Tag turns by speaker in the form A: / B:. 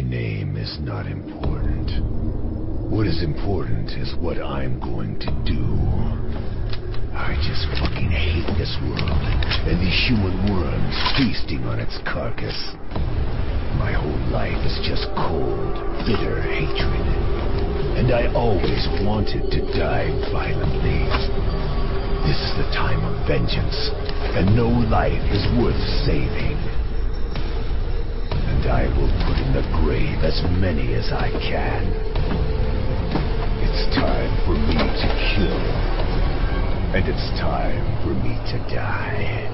A: name is not important. What is important is what I'm going to do. I just fucking hate this world and these human worms feasting on its carcass. My whole life is just cold, bitter hatred. And I always wanted to die violently. This is the time of vengeance, and no life is worth saving. And I will put in the grave as many as I can. It's time for me to kill. And it's time for me to die.